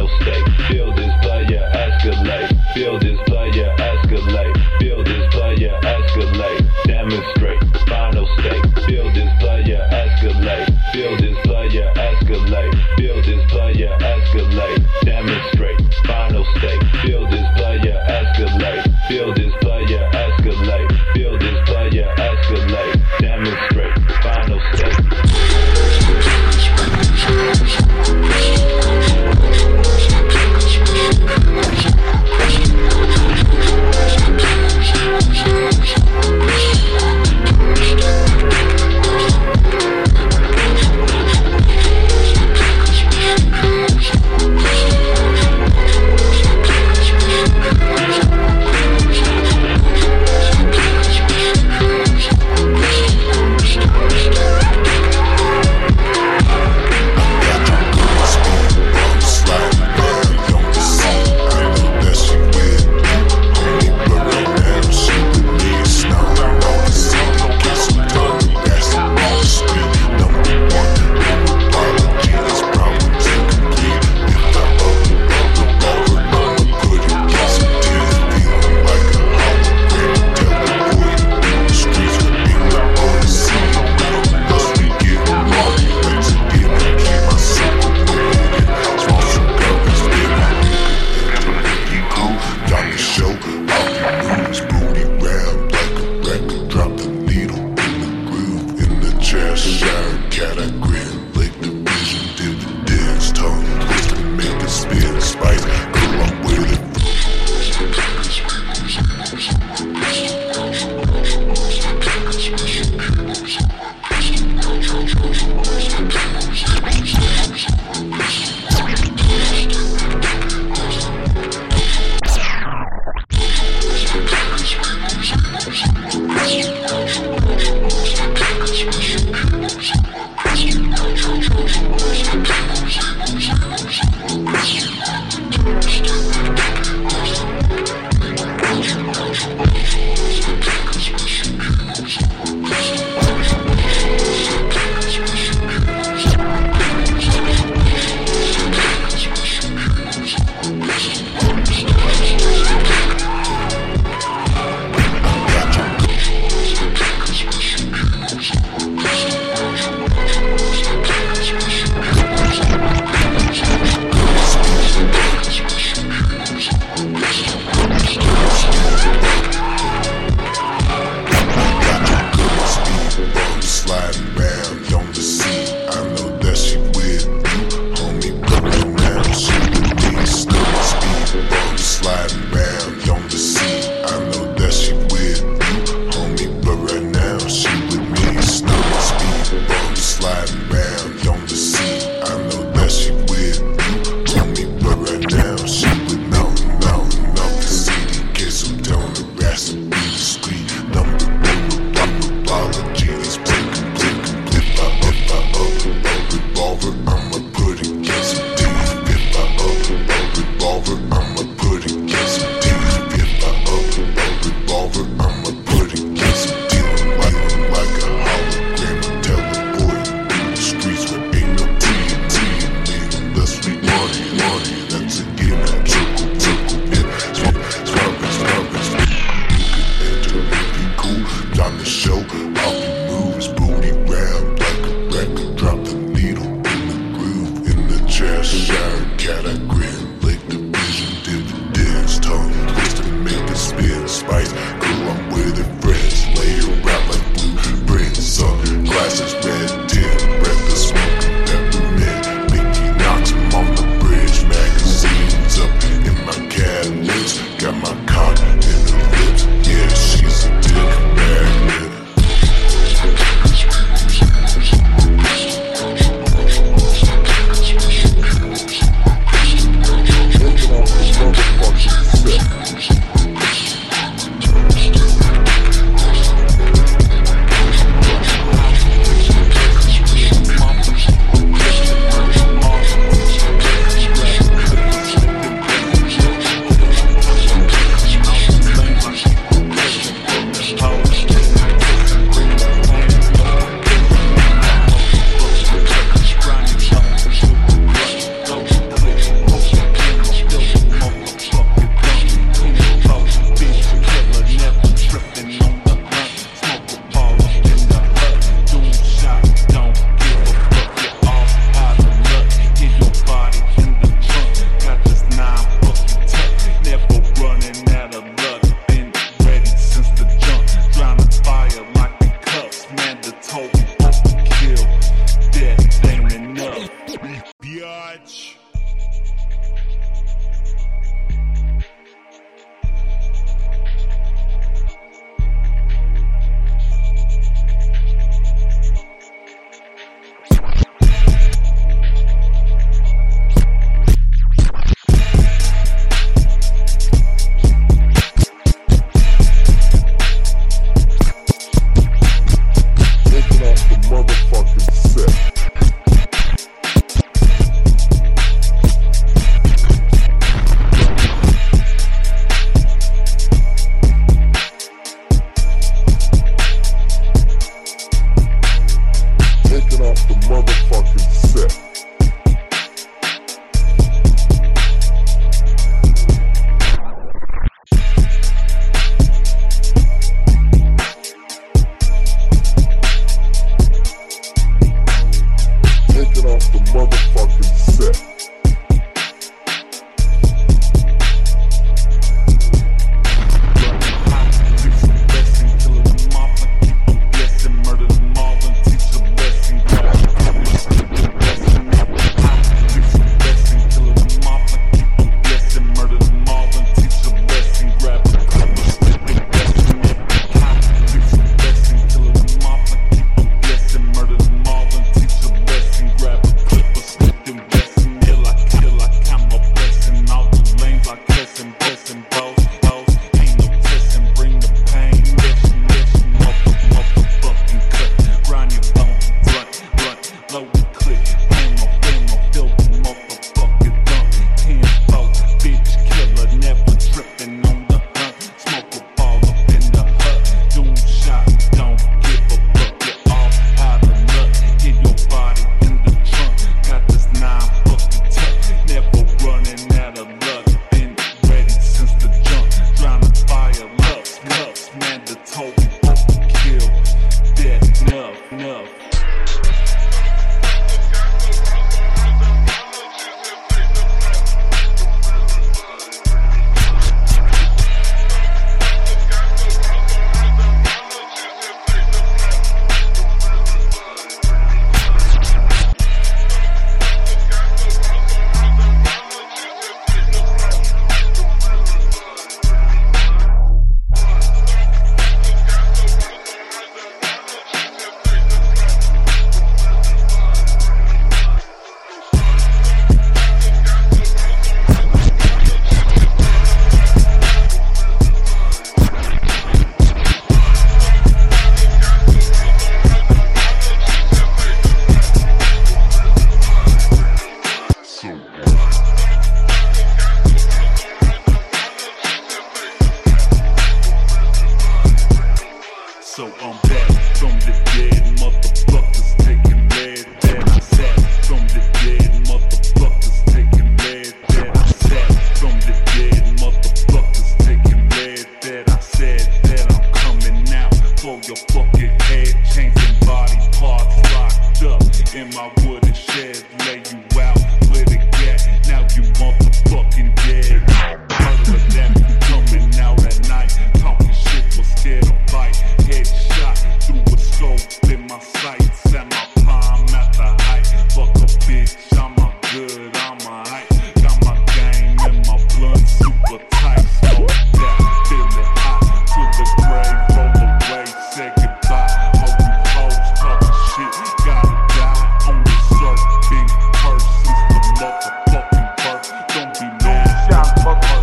final state. Feel this player escalate. Feel this player escalate. Feel this player escalate. Demonstrate. Final state. Feel this player escalate. Feel this player escalate. Feel this player escalate. Demonstrate. Final state. Feel this player escalate. Feel this player escalate. Feel this player escalate. Demonstrate. Final state.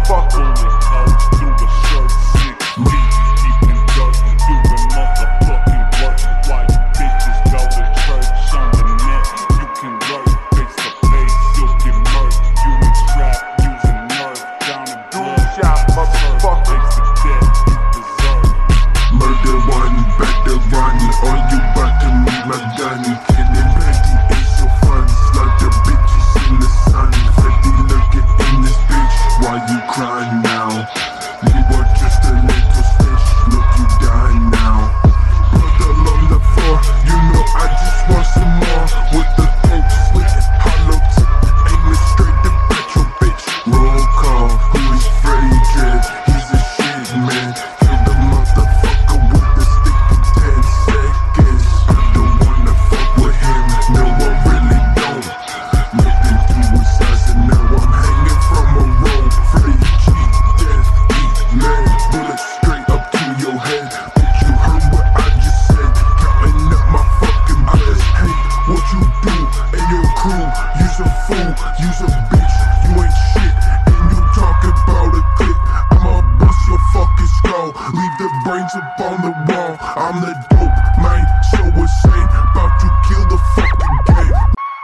motherfucker. Through the shirt, 6 feet, deep in dirt, doing motherfucking work. While you bitches go to church on the net, you can work face to face, you'll get murked. You in trap, using nerve, down in blood. Shot, motherfucker. Face to death, you deserve. Murder one, better run, or you about to meet my gun. Killing plenty ain't so fun. Slaughter bitches in the sun. Freddy lurking in this bitch. Why you crying now? You were just a little stitch. Look, you dying now. Puddle on the floor. You know I just want some more. With the throat slit, hollow tip, aiming straight to petrol, bitch. Roll call. Who is Freddy Dread? He's a shit man. Kill the motherfucker with the stick in 10 seconds. I don't wanna fuck with him. No, I really don't. Looked into his eyes and now I'm hanging from a rope. Freddy G, death, eat lead. Bullet straight up to your head. Bitch, you heard what I just said. Counting up my fucking bless. Hate what you do and your crew. You's a fool, you's a bitch. You ain't shit and you talking about a clip. I'ma bust your fucking skull. Leave the brains up on the wall. I'm the dope man, so insane. About to kill the fucking game.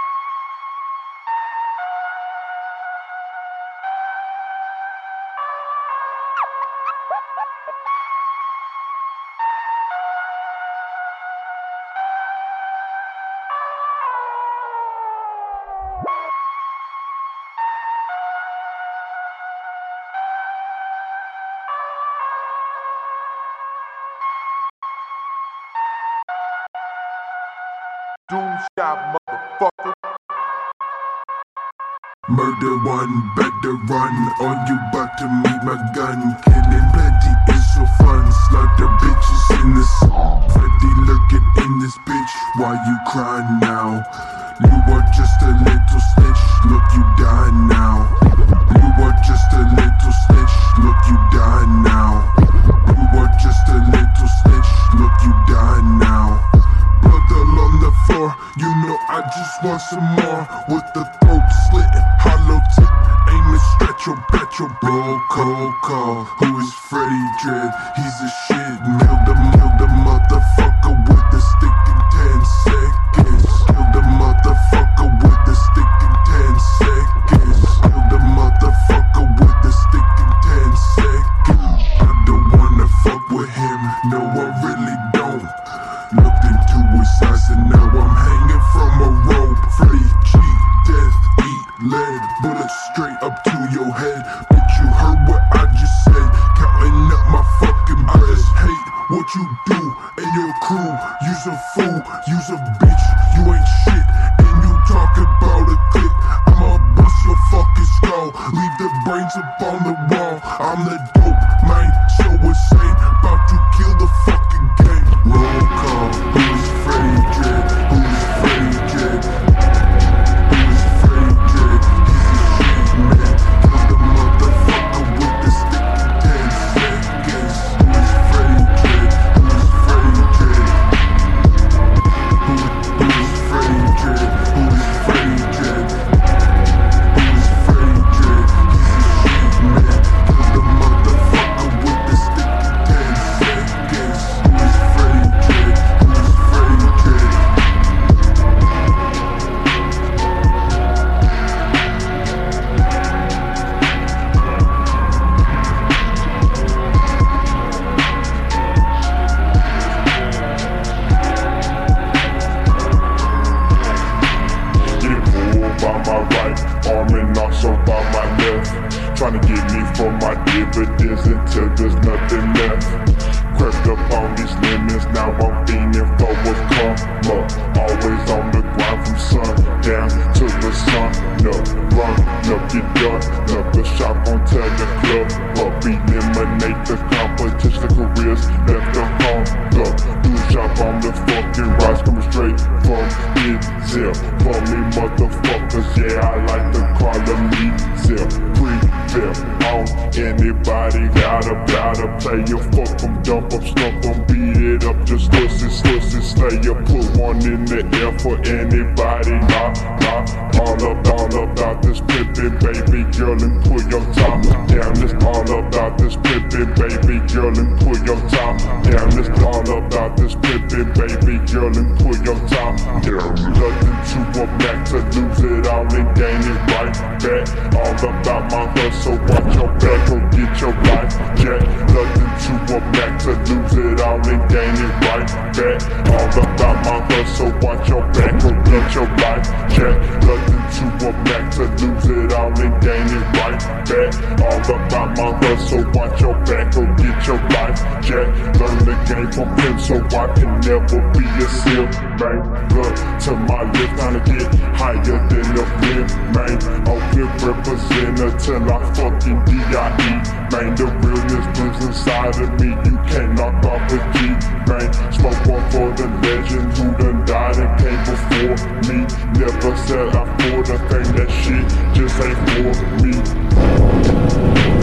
Doom shot, motherfucker. Murder one, better run, or you about to meet my gun. Killing plenty is so fun. Slaughter bitches in the sun. Freddy lurking in this bitch. Why you crying now? You are just a little snitch. Look, you dying now. You are just a little snitch. Look, you dying now. You are just a little snitch. Look, you dying now. Puddle on the floor, you know I just want some more. With the throat slit, hollow tip, aiming stretch your petrol. Roll call, who is Freddy Dread? He's a shit man. Kill the motherfucker with the stick in 10 seconds. Kill the motherfucker with the stick in 10 seconds. Kill the motherfucker with the stick in 10 seconds. I don't wanna fuck with him, no I really don't. Looked into his eyes and now I'm hanging from a rope. Freddy G, death, eat lead. Bullet straight up to your head. Bitch, you heard what I just said. Counting up my fucking bless. I just hate what you do and your crew. You's a fool, you's a bitch. You ain't shit and you talking about a clip. I'ma bust your fucking skull. Leave the brains up on the wall. I'm the dope man, so insane. About to kill the fucking game. Roll call, who is Freddy Dread? Who is Freddy Dread? Who is Freddy Dread? He's a shit man. Kill the motherfucker with the stick in 10 seconds. Who is Freddy Dread? Who is Freddy Dread? Who is Freddy Dread? Who is Freddy Dread? Who is Freddy Dread? He's a shit man. Kill the motherfucker with the stick in 10 seconds. Who is Freddy Dread? Who is Freddy Dread? Get pulled by my right arm and also by my left. Trying to get me from my dividends until there's nothing left. Crept up on these lemons, now I'm fiending for a come up. Always on the grind from sun down to the sun up. Run up, get done up. The shop on tell the club up. Eliminate the competition, the careers left them hung up. Do shop on the fucking rise, coming straight from Zip. For me motherfuckers, yeah, I like to call them me Zip. flip on anybody. Gotta play you, fuck them, dump them, stump them, beat it up, just slussy, slay you. Put one in the air for anybody. Nah, all about this pimpin', baby girl, and pull your top down. It's all about this pimpin', baby girl, and pull your top down. It's all about this pimpin', baby girl, and pull your top down. Nothing to a back to lose it all and gain it right back. All about my hustle, watch your back or get your life jack. Nothing to a back to lose it all and gain it right back. All about my hustle, watch your back or get your life jack. Nothing to a back to lose it all and gain it right back. All about my hustle, watch your back or get your life jack. Learn the game from him so I can never be a simp, man. Look to my left, trying to get higher than the flip, man. Open representative till I fucking D.I.E. Man, the realness lives inside of me, you can't knock off a G, man. Smoke one for the legend who done died and came before me. Never said I for the thing, that shit just ain't for me.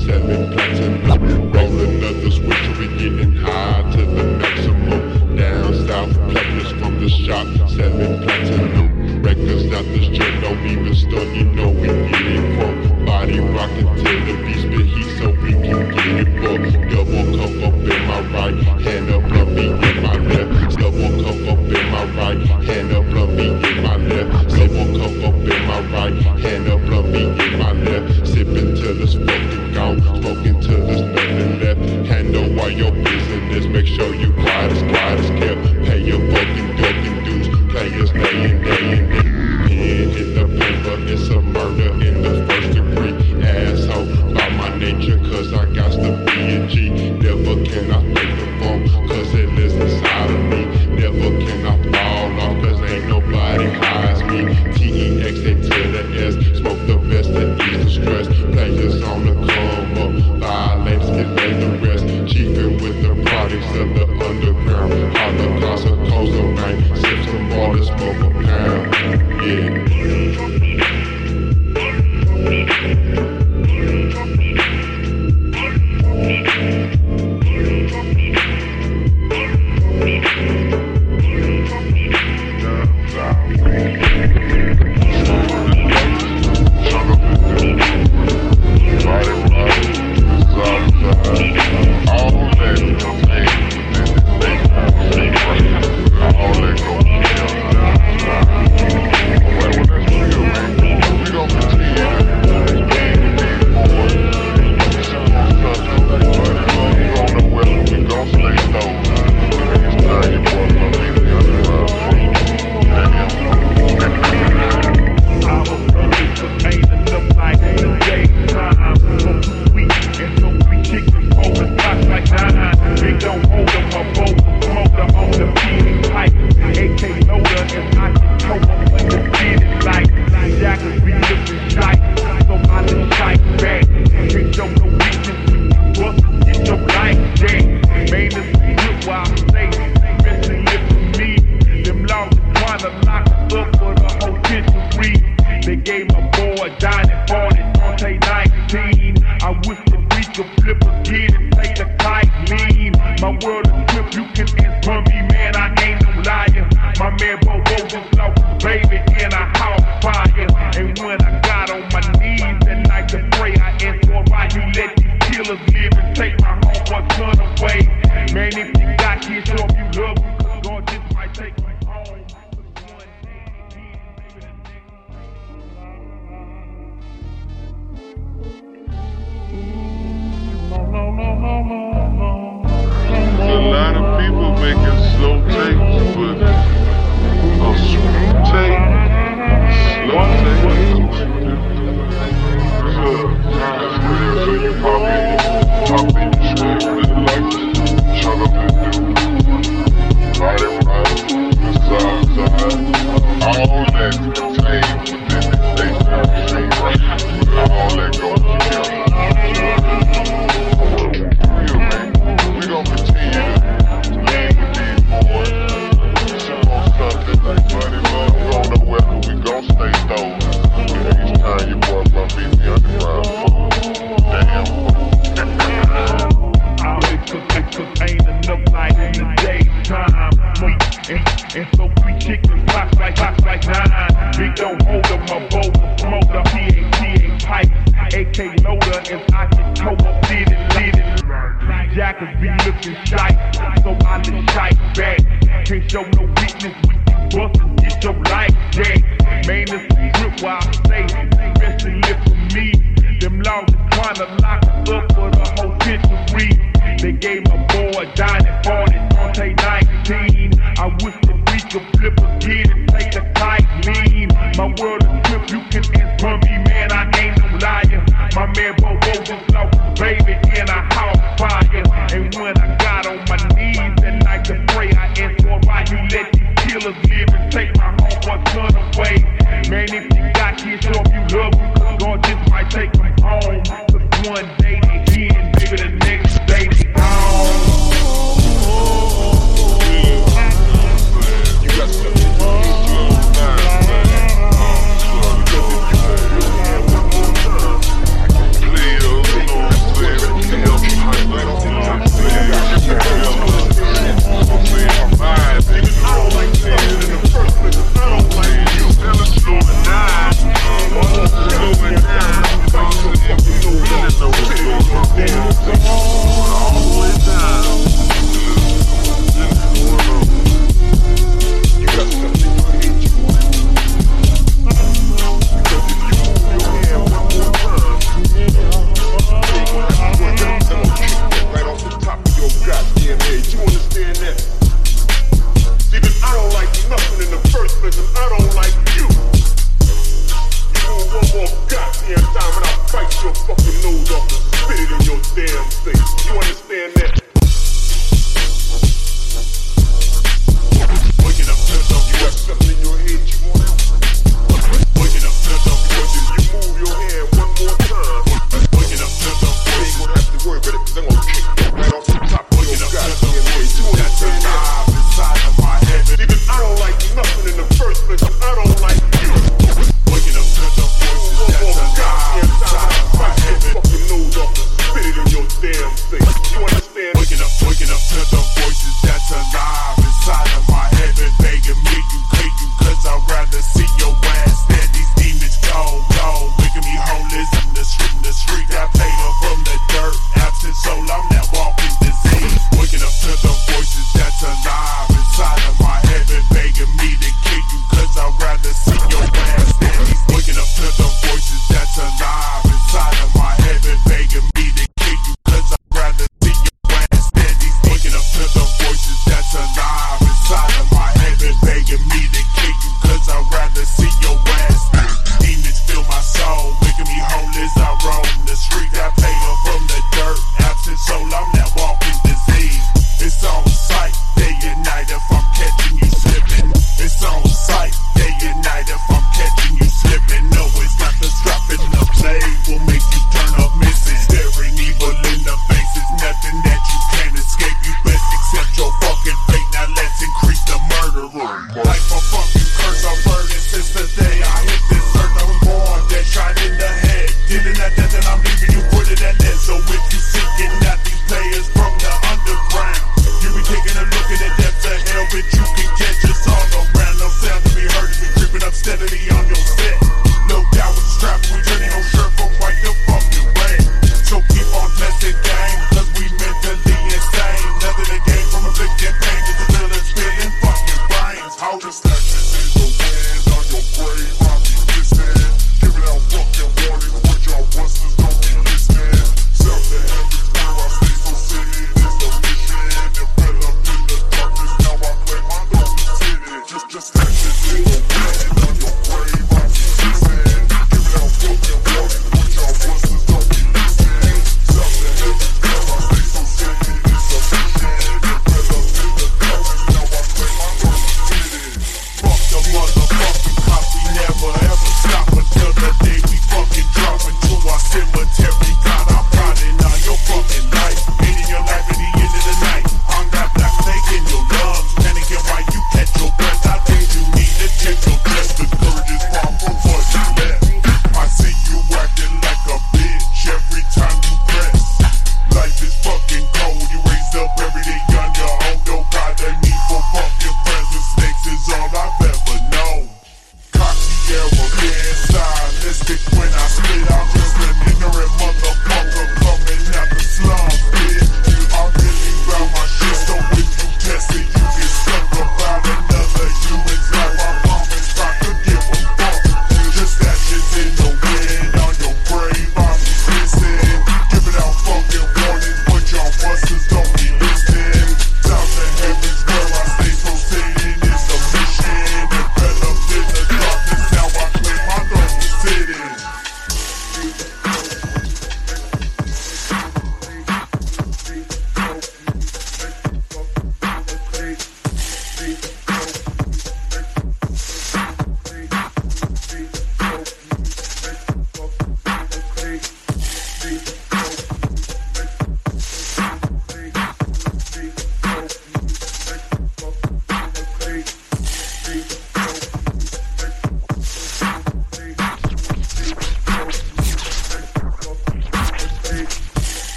selling platinum. Roll another switch, we getting high to the maximum. Down south, players from the shop, selling platinum. Records out the strip, don't even stunt, you know we get it from. Body rocking till the beats spit heat so we can get it fucked. Double cup up in my right, hand up fluffy in my left. Double cup up in my right, hand up fluffy in my left. Double cup up in my right, hand up fluffy in my left. Sipping till it's fucking gone, smoking till there's nothing left. Handle all your business, make sure you quiet as kept. Pay your fucking dues, players day in, day in. Pen hit the paper, it's a murder in the first degree. Asshole, by my nature, cause I got to be a G. Never can I fake the phone, cause it lives inside of me. Never can I fall off, cause ain't nobody high as me. T-E-X-A to the S, smoke the best to ease the stress. Players on the come up, violators get laid the rest. Chiefin' with the parties of the underground. Holocaust of Coastal Night, sip some more to smoke a pound. Yeah. damn face. You understand that? Waking up, turned up, you got something in your head you want out. Waking up, turned up, because if you move your hand one more time. Waking up, turned up, you ain't gonna have to worry about it, because I'm gonna kick you right off the top of your goddamn head. You understand that? Inside of my head. Because I don't like nothing in the first place, and I don't like you. Waking up, turned up, one more goddamn time. Fight your fucking nose off and spit it in your damn face. You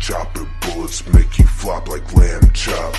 chopping bullets make you flop like lamb chop.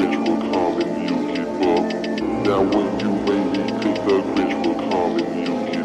Now when you wait, cause the bitch will come and you